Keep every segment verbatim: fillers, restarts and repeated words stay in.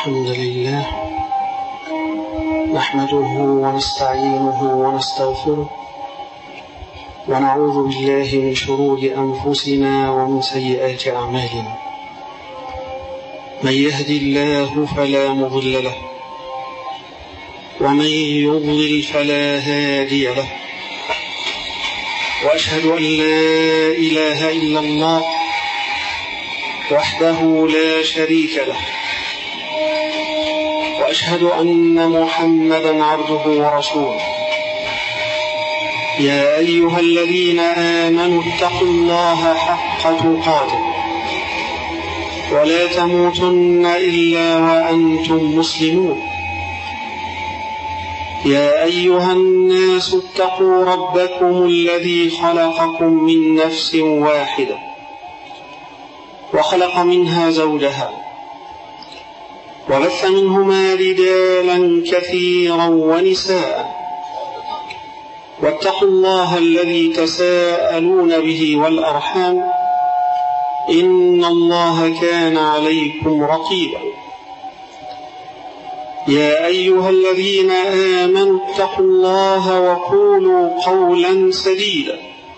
الحمد لله نحمده ونستعينه ونستغفره ونعوذ بالله من شرور أنفسنا ومن سيئات أعمالنا. من يهدي الله فلا مضل له ومن يضلل فلا هادي له، وأشهد أن لا إله إلا الله وحده لا شريك له، وأشهد أن محمدا عبده ورسوله. يا أيها الذين آمنوا اتقوا الله حق تقاته ولا تموتن إلا وأنتم مسلمون. يا أيها الناس اتقوا ربكم الذي خلقكم من نفس واحدة وخلق منها زوجها وبث منهما رجالا كثيرا ونساء، واتقوا الله الذي تساءلون به والأرحام إن الله كان عليكم رقيبا. يا أيها الذين آمنوا اتقوا الله وقولوا قولا سديدا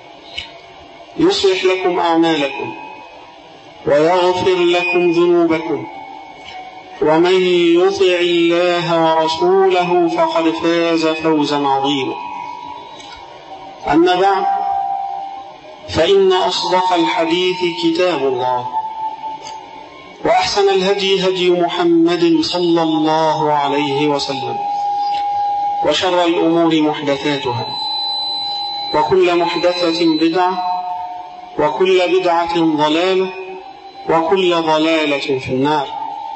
يصلح لكم أعمالكم ويغفر لكم ذنوبكم، ومن يطع الله ورسوله فقد فاز فوزا عظيما. أما بعد، فإن أصدق الحديث كتاب الله، وأحسن الهدي هدي محمد صلى الله عليه وسلم، وشر الأمور محدثاتها، وكل محدثة بدعة، وكل بدعة ضلالة، وكل ضلالة في النار.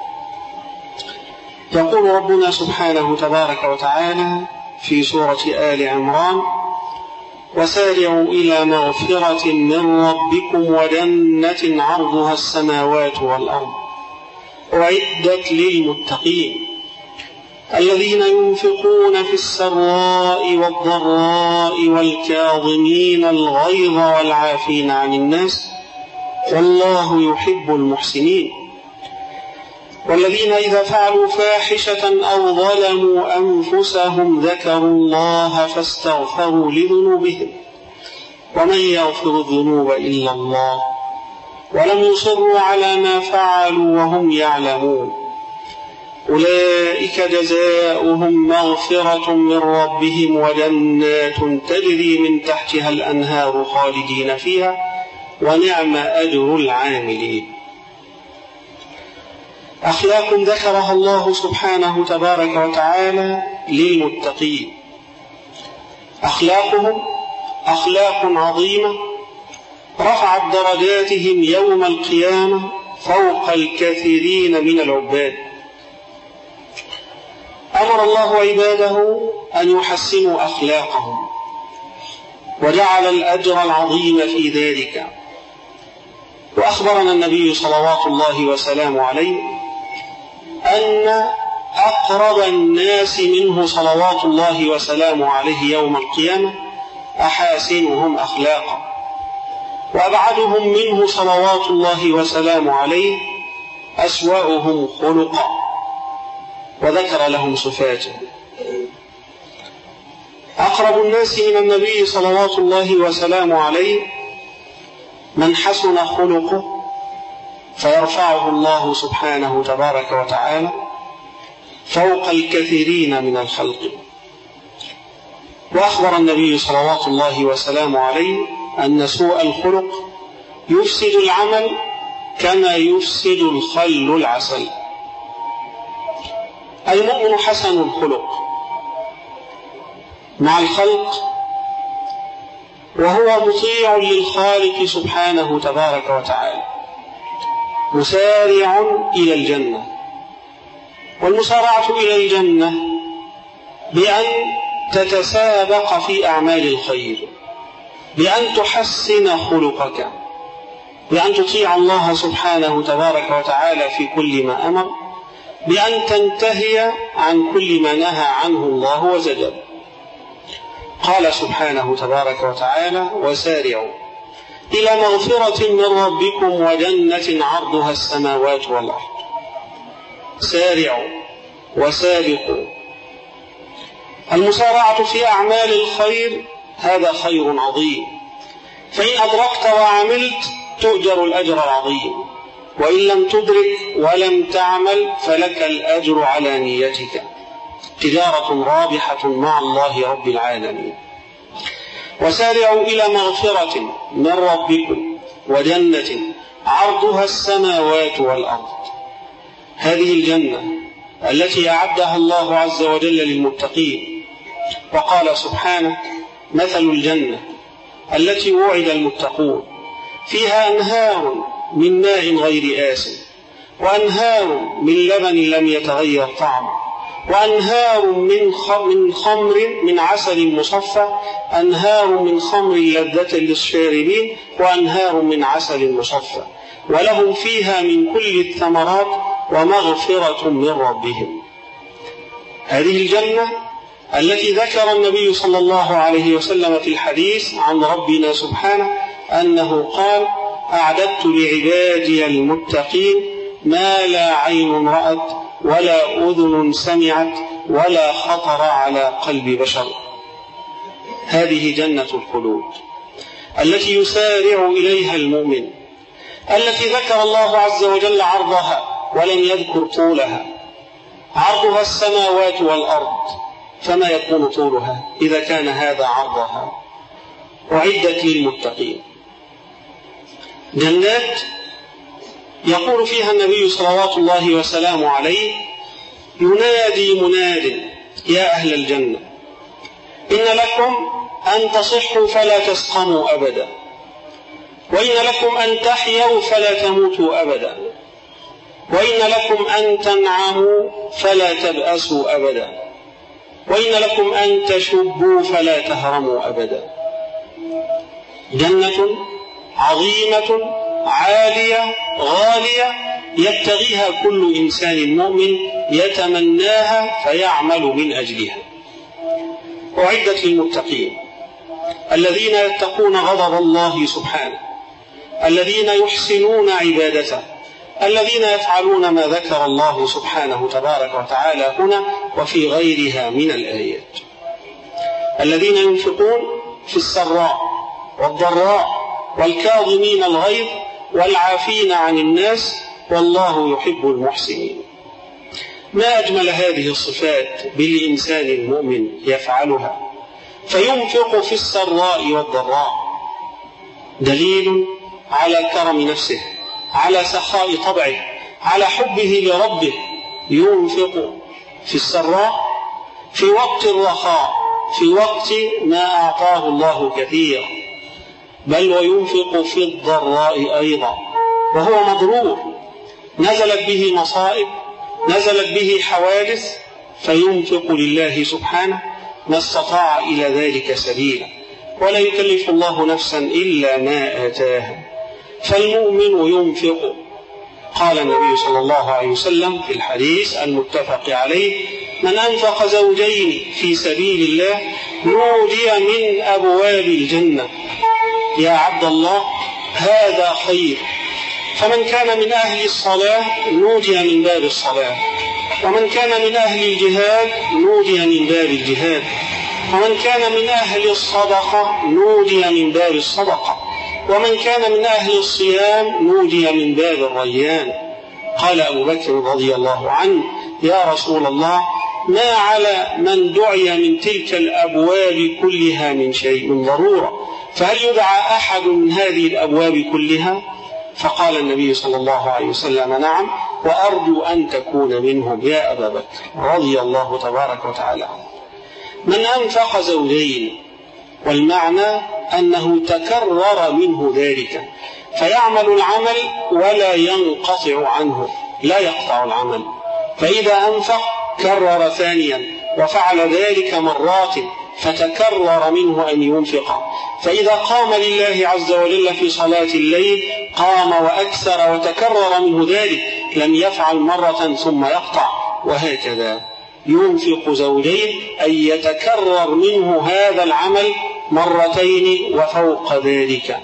يقول ربنا سبحانه تبارك وتعالى في سورة آل عمران: وسارعوا إلى مغفرة من ربكم وجنة عرضها السماوات والأرض أعدت للمتقين الذين ينفقون في السراء والضراء والكاظمين الغيظ والعافين عن الناس والله يحب المحسنين والذين إذا فعلوا فاحشة أو ظلموا أنفسهم ذكروا الله فاستغفروا لذنوبهم ومن يغفر الذنوب إلا الله ولم يصروا على ما فعلوا وهم يعلمون أولئك جزاؤهم مغفرة من ربهم وجنات تجري من تحتها الأنهار خالدين فيها ونعم أجر العاملين. أخلاق ذكرها الله سبحانه تبارك وتعالى للمتقين، أخلاقهم أخلاق عظيمة رفعت درجاتهم يوم القيامة فوق الكثيرين من العباد. أمر الله عباده أن يحسنوا أخلاقهم وجعل الأجر العظيم في ذلك. وأخبرنا النبي صلوات الله وسلامه عليه أن أقرب الناس منه صلوات الله وسلامه عليه يوم القيامة أحاسنهم أخلاقا، وأبعدهم منه صلوات الله وسلامه عليه أسوأهم خلقا، وذكر لهم صفاته. أقرب الناس من النبي صلوات الله وسلامه عليه من حسن خلقه فيرفعه الله سبحانه تبارك وتعالى فوق الكثيرين من الخلق. وأخبر النبي صلوات الله وسلامه عليه أن سوء الخلق يفسد العمل كما يفسد الخل العسل. المؤمن حسن الخلق مع الخلق وهو مطيع للخالق سبحانه تبارك وتعالى، مسارع إلى الجنة. والمسارعة إلى الجنة بأن تتسابق في أعمال الخير، بأن تحسن خلقك، بأن تطيع الله سبحانه تبارك وتعالى في كل ما أمر، بأن تنتهي عن كل ما نهى عنه الله وزجر. قال سبحانه تبارك وتعالى: وسارعوا إلى مغفرة من ربكم وجنة عرضها السماوات والأرض. سارعوا وسابقوا. المسارعة في أعمال الخير هذا خير عظيم، فإن أدركت وعملت تؤجر الأجر العظيم، وإن لم تدرك ولم تعمل فلك الأجر على نيتك. تجارة رابحة مع الله رب العالمين. وسارعوا إلى مغفرة من ربكم وجنة عرضها السماوات والأرض. هذه الجنة التي أعدها الله عز وجل للمتقين، وقال سبحانه: مثل الجنة التي وعد المتقون فيها أنهار من ماء غير آسن، وأنهار من لبن لم يتغير طعمه، وأنهار من خمر من عسل مصفى، أنهار من خمر لذة للشاربين، وأنهار من عسل مصفى، ولهم فيها من كل الثمرات ومغفرة من ربهم. هذه الجنة التي ذكر النبي صلى الله عليه وسلم في الحديث عن ربنا سبحانه أنه قال: أعددت لعبادي المتقين ما لا عين رأت ولا أذن سمعت ولا خطر على قلب بشر. هذه جنة الخلود التي يسارع إليها المؤمن، التي ذكر الله عز وجل عرضها ولم يذكر طولها. عرضها السماوات والأرض، فما يكون طولها إذا كان هذا عرضها؟ أعدت للمتقين. جنات يقول فيها النبي صلوات الله وسلامه عليه: ينادي مناد يا أهل الجنة إن لكم أن تصحوا فلا تسقموا أبدا، وإن لكم أن تحيوا فلا تموتوا أبدا، وإن لكم أن تنعموا فلا تبأسوا أبدا، وإن لكم أن تشبوا فلا تهرموا أبدا. جنة عظيمة عالية غالية يبتغيها كل إنسان مؤمن يتمناها فيعمل من أجلها. أعدت للمتقين الذين يتقون غضب الله سبحانه، الذين يحسنون عبادته، الذين يفعلون ما ذكر الله سبحانه تبارك وتعالى هنا وفي غيرها من الآيات، الذين ينفقون في السراء والضراء والكاظمين الغيظ والعافين عن الناس والله يحب المحسنين. ما أجمل هذه الصفات بالإنسان المؤمن يفعلها، فينفق في السراء والضراء، دليل على كرم نفسه، على سخاء طبعه، على حبه لربه. ينفق في السراء في وقت الرخاء، في وقت ما أعطاه الله كثيرا، بل وينفق في الضراء أيضا وهو مضرور، نزلت به مصائب، نزلت به حوادث، فينفق لله سبحانه ما استطاع إلى ذلك سبيلا، ولا يكلف الله نفسا إلا ما آتاها. فالمؤمن ينفق. قال النبي صلى الله عليه وسلم في الحديث المتفق عليه: من أنفق زوجين في سبيل الله نودي من أبواب الجنة. يا عبد الله هذا خير. فمن كان من أهل الصلاة نودي من باب الصلاة، ومن كان من أهل الجهاد نودي من باب الجهاد، ومن كان من أهل الصدقة نودي من باب الصدقة، ومن كان من أهل الصيام نودي من باب الريان. قال أبو بكر رضي الله عنه: يا رسول الله ما على من دعي من تلك الأبواب كلها من شيء، من ضرورة، فهل يدعى أحد من هذه الأبواب كلها؟ فقال النبي صلى الله عليه وسلم: نعم، وأرجو أن تكون منهم يا أبا بكر رضي الله تبارك وتعالى عنه. من أنفق زوجين، والمعنى أنه تكرر منه ذلك، فيعمل العمل ولا ينقطع عنه، لا يقطع العمل، فإذا أنفق كرر ثانيا وفعل ذلك مرات فتكرر منه أن ينفق، فإذا قام لله عز وجل في صلاة الليل قام وأكثر وتكرر منه ذلك، لم يفعل مرة ثم يقطع، وهكذا ينفق زوجين أي يتكرر منه هذا العمل مرتين وفوق ذلك.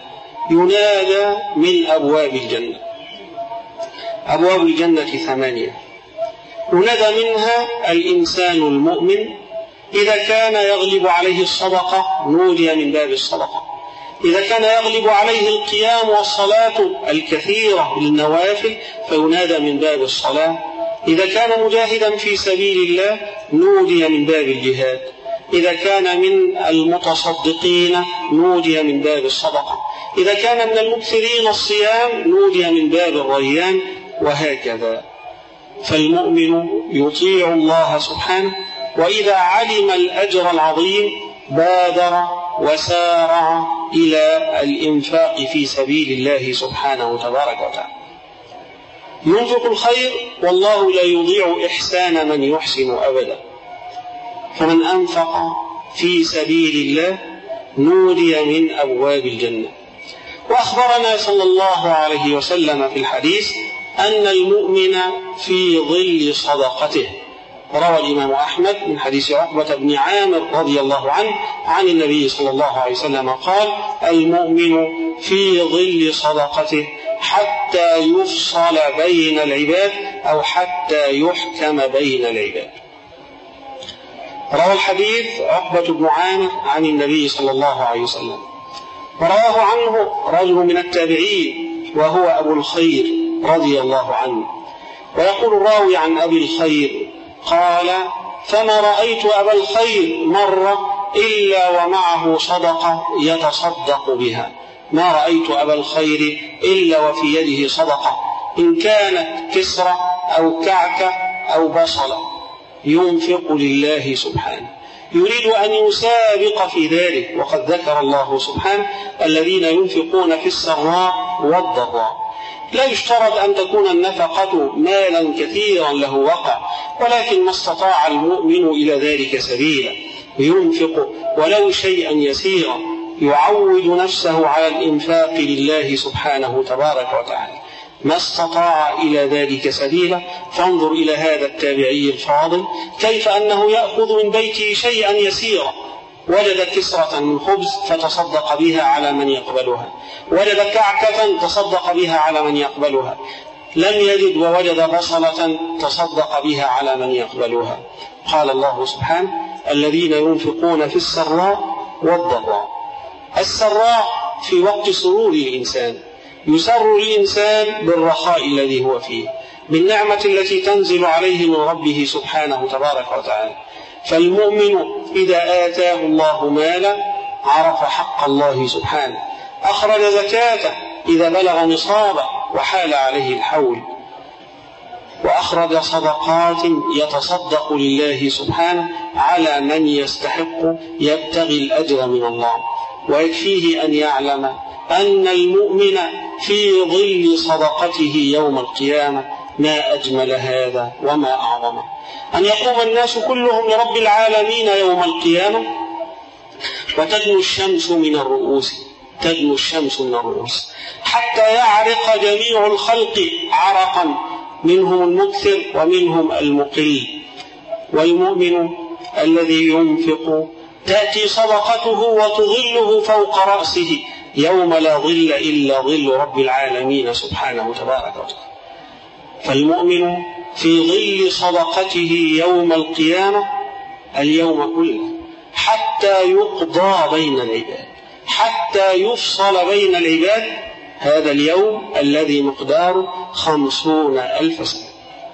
ينادى من أبواب الجنة. أبواب الجنة ثمانية، وندى منها الإنسان المؤمن إذا كان يغلب عليه الصدقة نودي من باب الصدقة، إذا كان يغلب عليه القيام والصلاة الكثيرة للنوافل فينادى من باب الصلاة، إذا كان مجاهدا في سبيل الله نودي من باب الجهاد، إذا كان من المتصدقين نودي من باب الصدقة، إذا كان من المكثرين الصيام نودي من باب الريان، وهكذا. فالمؤمن يطيع الله سبحانه، وإذا علم الأجر العظيم بادر وسارع إلى الإنفاق في سبيل الله سبحانه تبارك وتعالى. ينفق الخير والله لا يضيع إحسان من يحسن أبدا. فمن أنفق في سبيل الله نودي من أبواب الجنة. وأخبرنا صلى الله عليه وسلم في الحديث أن المؤمن في ظل صدقته. روى الإمام أحمد من حديث عقبة بن عامر رضي الله عنه عن النبي صلى الله عليه وسلم قال: المؤمن في ظل صدقته حتى يفصل بين العباد أو حتى يحكم بين العباد. روى الحديث عقبة بن عامر عن النبي صلى الله عليه وسلم، ورواه عنه رجل من التابعين وهو أبو الخير رضي الله عنه. ويقول الراوي عن أبي الخير قال: فما رأيت أبا الخير مرة إلا ومعه صدقة يتصدق بها، ما رأيت أبا الخير إلا وفي يده صدقة، إن كانت كسرة أو كعكة أو بصلة، ينفق لله سبحانه، يريد أن يسابق في ذلك. وقد ذكر الله سبحانه الذين ينفقون في السراء والضراء. لا يشترط أن تكون النفقة مالا كثيرا له وقع، ولكن ما استطاع المؤمن إلى ذلك سبيلا ينفق ولو شيئا يسيرا، يعود نفسه على الإنفاق لله سبحانه تبارك وتعالى. ما استطاع إلى ذلك سبيلا. فانظر إلى هذا التابعي الفاضل كيف أنه يأخذ من بيته شيئا يسيرا، وجد كسرة من خبز فتصدق بها على من يقبلها، وجد كعكة تصدق بها على من يقبلها، لم يجد ووجد بصلة تصدق بها على من يقبلها. قال الله سبحانه: الذين ينفقون في السراء والضراء. السراء في وقت سرور الإنسان، يسر الإنسان بالرخاء الذي هو فيه، بالنعمة التي تنزل عليه من ربه سبحانه تبارك وتعالى. فالمؤمن إذا آتاه الله مالا عرف حق الله سبحانه، أخرج زكاته إذا بلغ نصابه وحال عليه الحول، وأخرج صدقات يتصدق لله سبحانه على من يستحق يبتغي الأجر من الله. ويكفيه أن يعلم أن المؤمن في ظل صدقته يوم القيامة ما أجمل هذا وما أعظمه. أن يقوم الناس كلهم لرب العالمين يوم القيامة وتدنو الشمس من الرؤوس، تدنو الشمس من الرؤوس حتى يعرق جميع الخلق عرقا، منهم المكثر ومنهم المقل. والمؤمن الذي ينفق تأتي صدقته وتظله فوق رأسه يوم لا ظل إلا ظل رب العالمين سبحانه تبارك وتعالى. فالمؤمن في ظل صدقته يوم القيامة اليوم كله حتى يقضى بين العباد، حتى يفصل بين العباد، هذا اليوم الذي مقداره خمسون ألف سنة.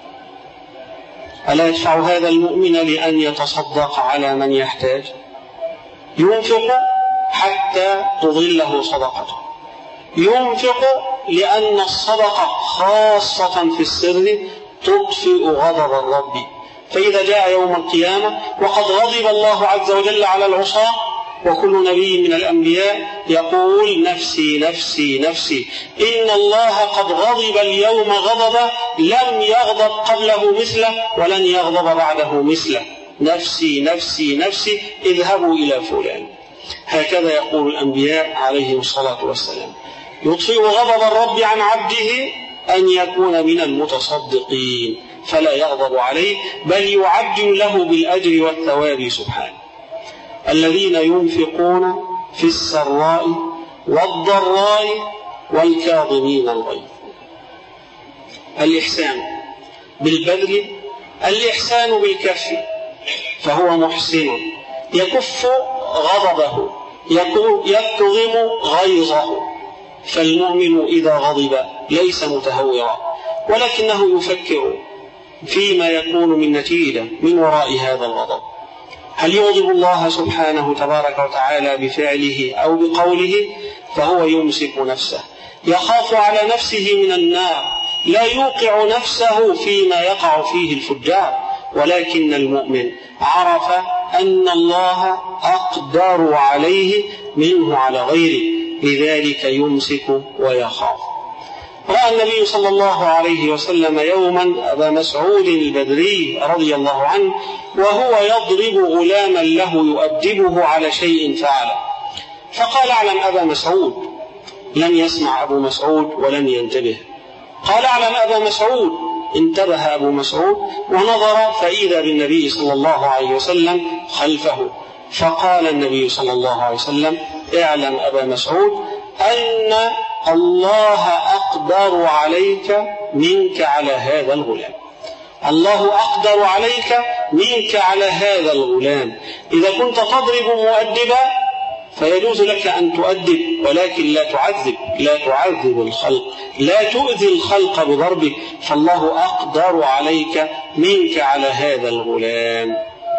ألا يدفع هذا المؤمن لأن يتصدق على من يحتاج؟ ينفق حتى تظله صدقته، ينفق لأن الصدقة خاصة في السر تطفئ غضب الرب. فإذا جاء يوم القيامة وقد غضب الله عز وجل على العصاة، وكل نبي من الأنبياء يقول: نفسي نفسي نفسي، إن الله قد غضب اليوم غضبا لم يغضب قبله مثله ولن يغضب بعده مثله، نفسي نفسي نفسي اذهبوا إلى فلان. هكذا يقول الأنبياء عليهم الصلاة والسلام. يطفئ غضب الرب عن عبده أن يكون من المتصدقين فلا يغضب عليه، بل يعجل له بالأجر والثواب سبحانه. الذين ينفقون في السراء والضراء والكاظمين الغيظ. الإحسان بالبذل الإحسان بالكف فهو محسن، يكف غضبه، يكظم غيظه. فالمؤمن إذا غضب ليس متهورا، ولكنه يفكر فيما يكون من نتيجة من وراء هذا الغضب. هل يغضب الله سبحانه تبارك وتعالى بفعله أو بقوله؟ فهو يمسك نفسه، يخاف على نفسه من النار، لا يوقع نفسه فيما يقع فيه الفجار. ولكن المؤمن عرف أن الله أقدر عليه منه على غيره، لذلك يمسك ويخاف. رأى النبي صلى الله عليه وسلم يوما أبا مسعود البدري رضي الله عنه وهو يضرب غلاما له يؤدبه على شيء فعله، فقال: اعلم أبا مسعود. لم يسمع أبو مسعود ولم ينتبه. قال: اعلم أبا مسعود. انتبه أبو مسعود ونظر فإذا بالنبي صلى الله عليه وسلم خلفه، فقال النبي صلى الله عليه وسلم: اعلم أبا مسعود أن الله أقدر عليك منك على هذا الغلام. الله أقدر عليك منك على هذا الغلام. إذا كنت تضرب مؤدبا فيجوز لك أن تؤدب، ولكن لا تعذب، لا تعذب الخلق، لا تؤذي الخلق بضربك، فالله أقدر عليك منك على هذا الغلام.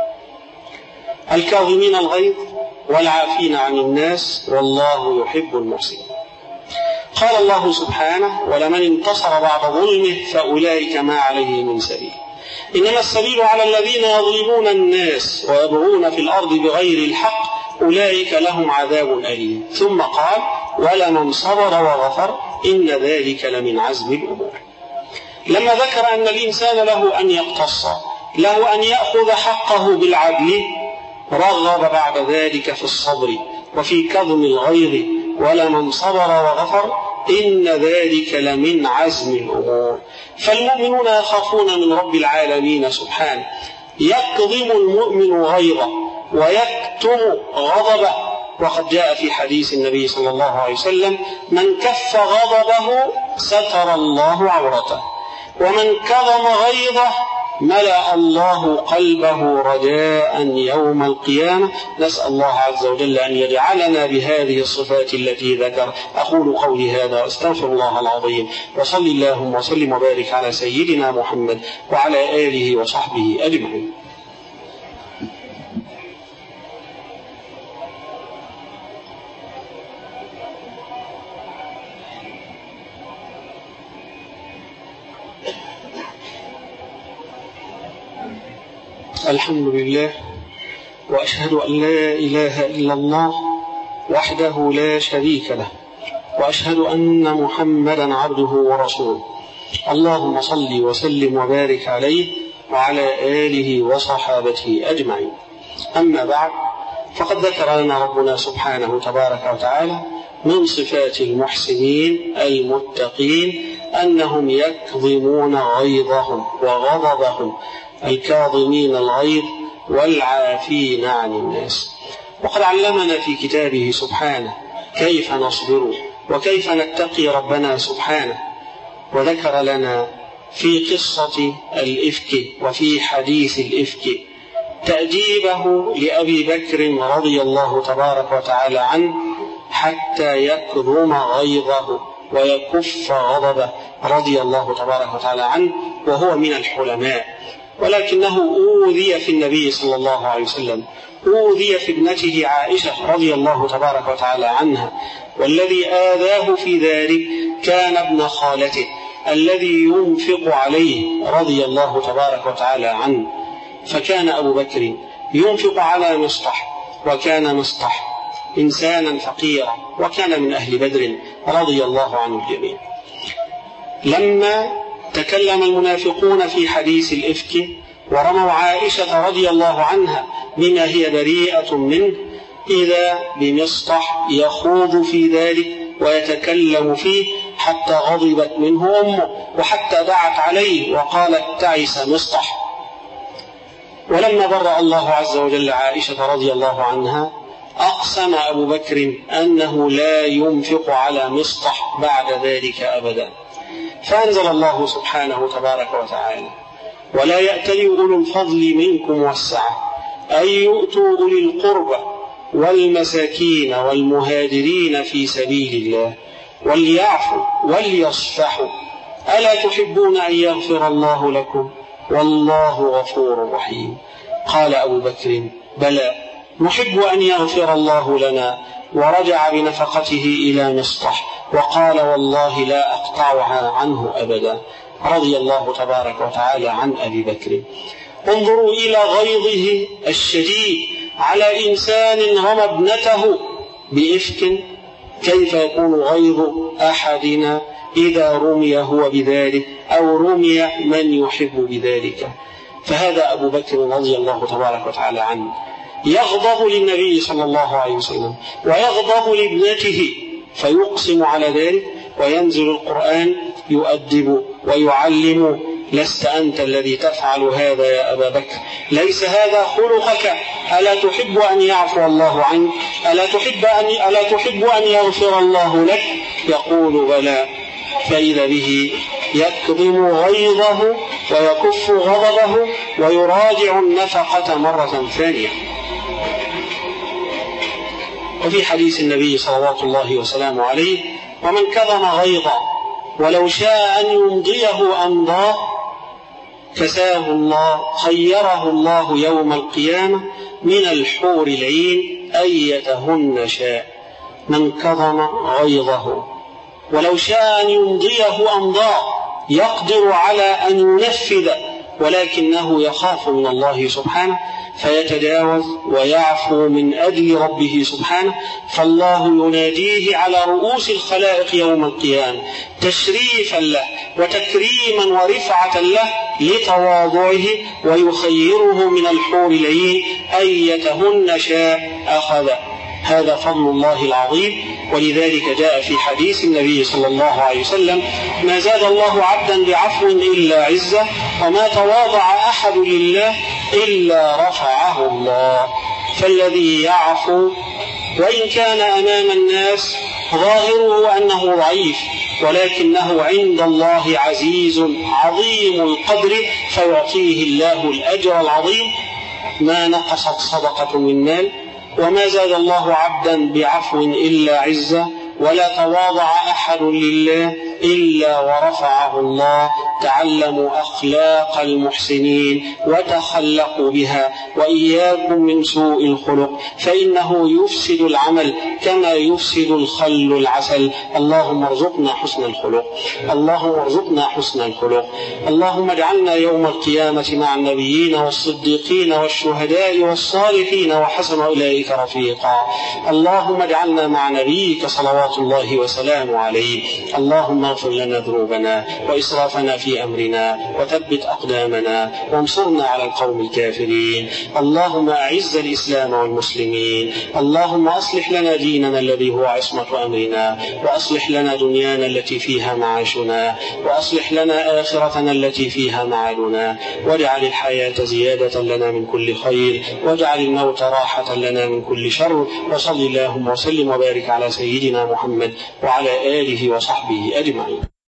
الكاظمين الغيظ والعافين عن الناس والله يحب المحسنين. قال الله سبحانه: ولمن انتصر بعد ظلمه فأولئك ما عليه من سبيل، إنما السبيل على الذين يظلمون الناس ويبغون في الأرض بغير الحق أولئك لهم عذاب أليم. ثم قال: ولمن صبر وغفر إن ذلك لمن عزم الأمور. لما ذكر أن الإنسان له أن يقتص، له أن يأخذ حقه بالعدل، رغب بعد ذلك في الصبر وفي كظم الغيظ. ولمن صبر وغفر إن ذلك لمن عزم الأمور. فالمؤمنون يخافون من رب العالمين سبحانه. يكظم المؤمن غيظه ويكتم غضبه، وقد جاء في حديث النبي صلى الله عليه وسلم: من كف غضبه ستر الله عورته، ومن كظم غيظه ملأ الله قلبه رجاء يوم القيامة. نسأل الله عز وجل أن يجعلنا بهذه الصفات التي ذكر. أقول قولي هذا وأستغفر الله العظيم، وصل اللهم وسلم وبارك على سيدنا محمد وعلى آله وصحبه أجمعين. الحمد لله، وأشهد أن لا إله إلا الله وحده لا شريك له، وأشهد أن محمدا عبده ورسوله. اللهم صل وسلم وبارك عليه وعلى آله وصحابته أجمعين. أما بعد، فقد ذكر لنا ربنا سبحانه تبارك وتعالى من صفات المحسنين المتقين أنهم يكظمون غيظهم وغضبهم، الكاظمين الغيظ والعافين عن الناس. وقد علمنا في كتابه سبحانه كيف نصبر وكيف نتقي ربنا سبحانه، وذكر لنا في قصة الإفك وفي حديث الإفك تأديبه لأبي بكر رضي الله تبارك وتعالى عنه حتى يكظم غيظه ويكف غضبه رضي الله تبارك وتعالى عنه، وهو من الحلماء، ولكنه أوذي في النبي صلى الله عليه وسلم، أوذي في ابنته عائشة رضي الله تبارك وتعالى عنها، والذي آذاه في ذلك كان ابن خالته الذي ينفق عليه رضي الله تبارك وتعالى عنه. فكان أبو بكر ينفق على مصطح، وكان مصطح إنسانا فقيرا، وكان من أهل بدر رضي الله عنه الجميع. لما تكلم المنافقون في حديث الإفك ورموا عائشة رضي الله عنها بما هي بريئة منه، إذا بمصطح يخوض في ذلك ويتكلم فيه حتى غضبت منه أمه، وحتى دعت عليه وقالت: تعس مصطح. ولما برأ الله عز وجل عائشة رضي الله عنها، أقسم أبو بكر أنه لا ينفق على مصطح بعد ذلك أبدا. فأنزل الله سبحانه تبارك وتعالى: ولا يأتل أولو الفضل منكم والسعة أن يؤتوا أولي القربى والمساكين والمهاجرين في سبيل الله وليعفوا وليصفحوا ألا تحبون أن يغفر الله لكم والله غفور رحيم. قال أبو بكر بلى نحب أن يغفر الله لنا، ورجع بنفقته إلى مصطح وقال والله لا أقطعها عنه أبدا. رضي الله تبارك وتعالى عن أبي بكر. انظروا إلى غيظه الشديد على إنسان رمى ابنته بإفك، كيف يكون غيظ أحدنا إذا رمي هو بذلك أو رمي من يحب بذلك؟ فهذا أبو بكر رضي الله تبارك وتعالى عنه يغضب للنبي صلى الله عليه وسلم ويغضب لابنته فيقسم على ذلك، وينزل القرآن يؤدب ويعلم لست أنت الذي تفعل هذا يا أبا بكر، ليس هذا خلقك، ألا تحب أن يعفو الله عنك، ألا تحب أن, ألا تحب أن يغفر الله لك؟ يقول بلى، فإذا به يكظم غيظه ويكف غضبه ويراجع النفقة مرة ثانية. وفي حديث النبي صلوات الله وسلامه عليه ومن كظم غيظا ولو شاء أن يمضيه أمضاه كساه الله خيره الله يوم القيامة من الحور العين أيتهن شاء. من كظم غيظه ولو شاء أن يمضيه أمضاه، يقدر على أن ينفذ ولكنه يخاف من الله سبحانه فيتجاوز ويعفو من أجل ربه سبحانه، فالله يناديه على رؤوس الخلائق يوم القيامة تشريفا له وتكريما ورفعة له لتواضعه، ويخيره من الحور العين أيتهن شاء أخذ. هذا فضل الله العظيم. ولذلك جاء في حديث النبي صلى الله عليه وسلم ما زاد الله عبدا بعفو إلا عزة، وما تواضع أحد لله إلا رفعه الله. فالذي يعفو وإن كان أمام الناس ظاهره أنه ضعيف، ولكنه عند الله عزيز عظيم القدر فيعطيه الله الأجر العظيم. ما نقصت صدقة من مال، وما زاد الله عبدا بعفو إلا عزة، ولا تواضع أحد لله إلا ورفعه الله. تعلموا أخلاق المحسنين وتخلقوا بها، وإياكم من سوء الخلق فإنه يفسد العمل كما يفسد الخل العسل. اللهم ارزقنا حسن الخلق، اللهم ارزقنا حسن الخلق. اللهم اجعلنا يوم القيامة مع النبيين والصديقين والشهداء والصالحين وحسن أولئك رفيقا. اللهم اجعلنا مع نبيك صلوات الله وسلامه عليه. اللهم اغفر لنا ذنوبنا وإسرافنا في أمرنا وثبت أقدامنا وانصرنا على القوم الكافرين. اللهم أعز الإسلام والمسلمين. اللهم أصلح لنا ديننا الذي هو عصمة أمرنا، وأصلح لنا دنيانا التي فيها معاشنا، وأصلح لنا آخرتنا التي فيها معادنا، واجعل الحياة زيادة لنا من كل خير، واجعل الموت راحة لنا من كل شر. وصل اللهم وسلم وبارك على سيدنا محمد وعلى آله وصحبه أجمعين.